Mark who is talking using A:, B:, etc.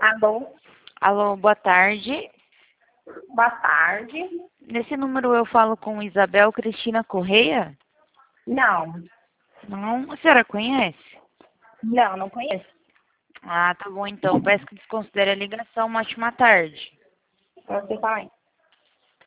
A: Alô,
B: Alô, boa tarde.
A: boa tarde.
B: Nesse número eu falo com Isabel Cristina Correia?
A: Não,
B: Não, a senhora conhece?
A: não conheço.
B: Ah, tá bom então. Peço que desconsidere a ligação. Uma ótima tarde.
A: Você também.